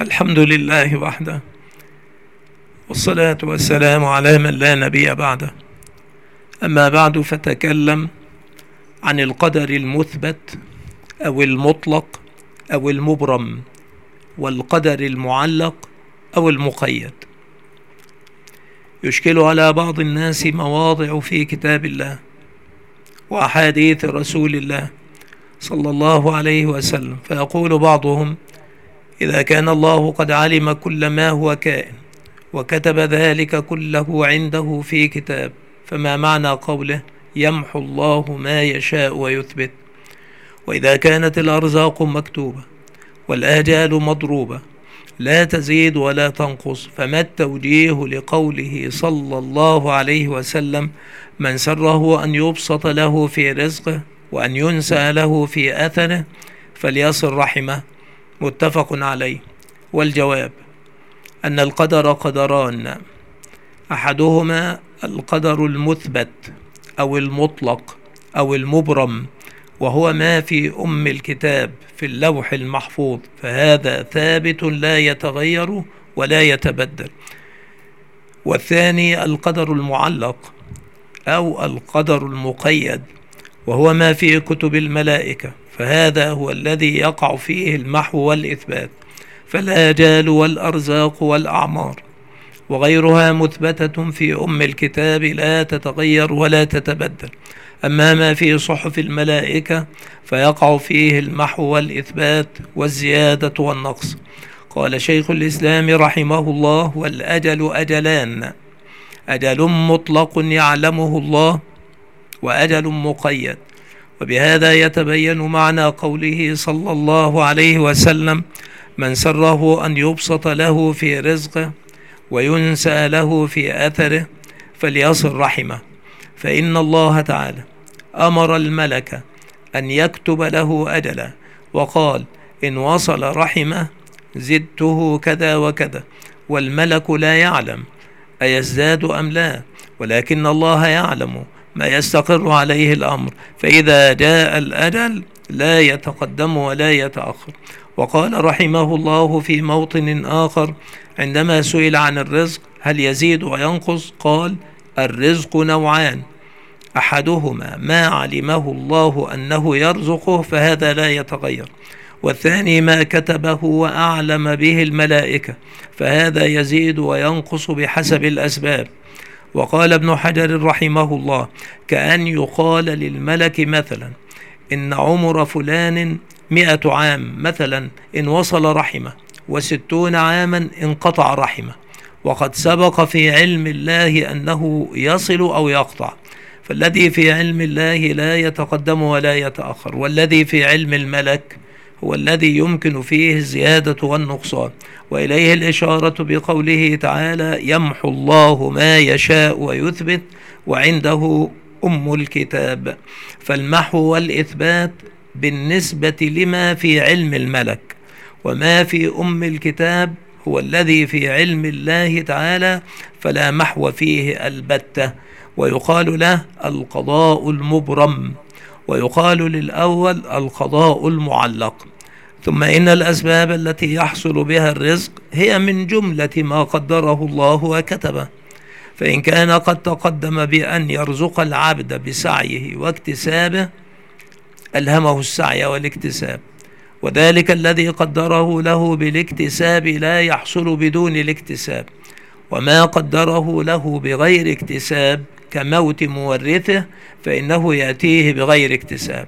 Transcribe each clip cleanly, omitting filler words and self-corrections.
الحمد لله وحده، والصلاة والسلام على من لا نبي بعده. أما بعد، فتكلم عن القدر المثبت أو المطلق أو المبرم، والقدر المعلق أو المقيد. يشكل على بعض الناس مواضع في كتاب الله وأحاديث رسول الله صلى الله عليه وسلم، فيقول بعضهم: إذا كان الله قد علم كل ما هو كائن وكتب ذلك كله عنده في كتاب، فما معنى قوله يمحو الله ما يشاء ويثبت؟ وإذا كانت الأرزاق مكتوبة والآجال مضروبة لا تزيد ولا تنقص، فما التوجيه لقوله صلى الله عليه وسلم: من سره أن يبسط له في رزقه وأن ينسى له في أثره فليصل رحمه؟ متفق عليه. والجواب أن القدر قدران: أحدهما القدر المثبت أو المطلق أو المبرم، وهو ما في الكتاب في اللوح المحفوظ، فهذا ثابت لا يتغير ولا يتبدل. والثاني القدر المعلق أو القدر المقيد، وهو ما في كتب الملائكة، فهذا هو الذي يقع فيه المحو والإثبات، فالآجال والأرزاق والأعمار وغيرها مثبتة في الكتاب لا تتغير ولا تتبدل. أما ما في صحف الملائكة فيقع فيه المحو والإثبات والزيادة والنقص. قال شيخ الإسلام رحمه الله: والأجل أجلان: أجل مطلق يعلمه الله، وأجل مقيد. وبهذا يتبين معنى قوله صلى الله عليه وسلم: من سره أن يبسط له في رزقه وينسى له في أثره فليصل رحمه، فإن الله تعالى أمر الملك أن يكتب له أجلا، وقال: إن وصل رحمه زدته كذا وكذا، والملك لا يعلم أيزداد أم لا، ولكن الله يعلم ما يستقر عليه الأمر، فإذا جاء الأجل لا يتقدم ولا يتأخر. وقال رحمه الله في موطن آخر عندما سئل عن الرزق هل يزيد وينقص، قال: الرزق نوعان: أحدهما ما علمه الله أنه يرزقه فهذا لا يتغير، والثاني ما كتبه وأعلم به الملائكة فهذا يزيد وينقص بحسب الأسباب. وقال ابن حجر رحمه الله: كأن يقال للملك مثلا إن عمر فلان 100 عام مثلا إن وصل رحمه، و60 عاما انقطع رحمه، وقد سبق في علم الله أنه يصل أو يقطع، فالذي في علم الله لا يتقدم ولا يتأخر، والذي في علم الملك هو الذي يمكن فيه الزيادة والنقصان. وإليه الإشارة بقوله تعالى: يمحو الله ما يشاء ويثبت وعنده الكتاب. فالمحو والإثبات بالنسبة لما في علم الملك، وما في الكتاب هو الذي في علم الله تعالى، فلا محو فيه البتة، ويقال له القضاء المبرم، ويقال للأول القضاء المعلق. ثم إن الأسباب التي يحصل بها الرزق هي من جملة ما قدره الله وكتبه، فإن كان قد تقدم بأن يرزق العبد بسعيه واكتسابه ألهمه السعي والاكتساب، وذلك الذي قدره له بالاكتساب لا يحصل بدون الاكتساب، وما قدره له بغير اكتساب كموت مورثه فإنه يأتيه بغير اكتساب،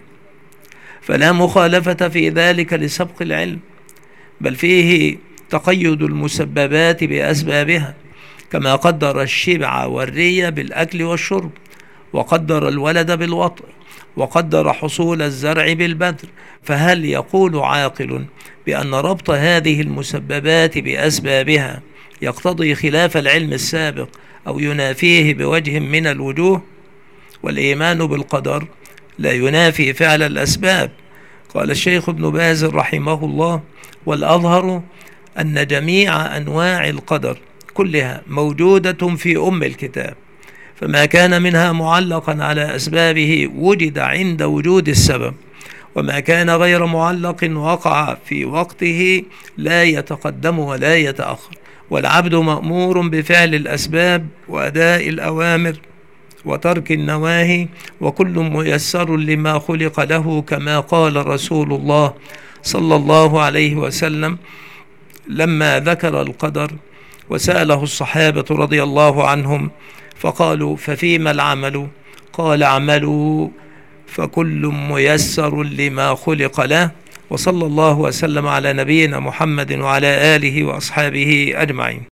فلا مخالفة في ذلك لسبق العلم، بل فيه تقيد المسببات بأسبابها، كما قدر الشبع والري بالأكل والشرب، وقدر الولد بالوطء، وقدر حصول الزرع بالبذر. فهل يقول عاقل بأن ربط هذه المسببات بأسبابها يقتضي خلاف العلم السابق أو ينافيه بوجه من الوجوه؟ والإيمان بالقدر لا ينافي فعل الأسباب. قال الشيخ ابن باز رحمه الله: والأظهر أن جميع أنواع القدر كلها موجودة في الكتاب، فما كان منها معلقا على أسبابه وجد عند وجود السبب، وما كان غير معلق وقع في وقته لا يتقدم ولا يتأخر، والعبد مأمور بفعل الأسباب وأداء الأوامر وترك النواهي، وكل ميسر لما خلق له، كما قال رسول الله صلى الله عليه وسلم لما ذكر القدر وسأله الصحابة رضي الله عنهم فقالوا: ففيما العمل؟ قال: عملوا فكل ميسر لما خلق له. وصلى الله وسلم على نبينا محمد وعلى آله وأصحابه أجمعين.